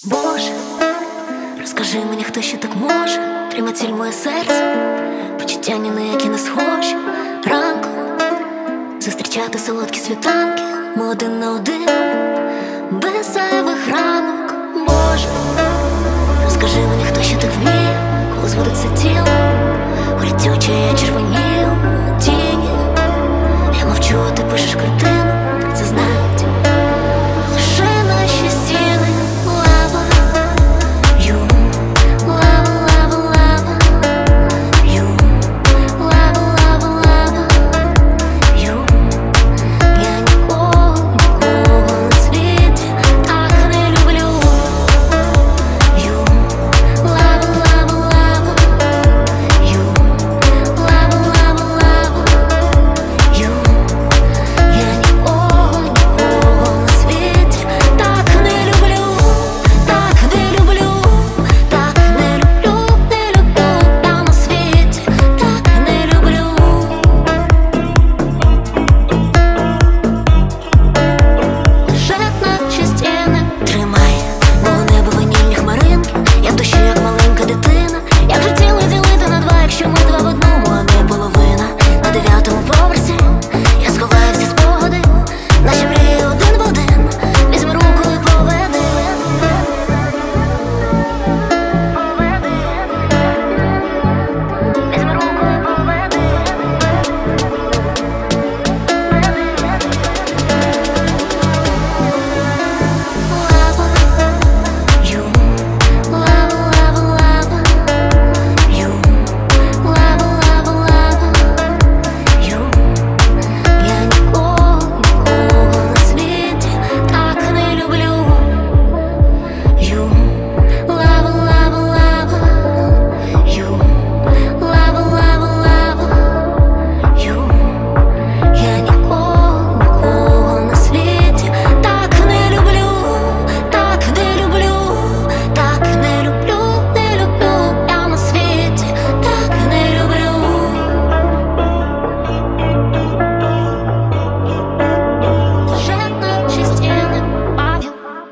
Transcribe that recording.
Боже, розкажи мені, хто ще так може тримати моє серце, почуття ні на які не схожі. Ранком зустрічати солодкі світанки, ми один на один, без зайвих ранок. Боже, розкажи мені, хто ще так вміє, коли зводиться тіло, горять очі, я червонію тіні. Я мовчу, а ти пишеш картини.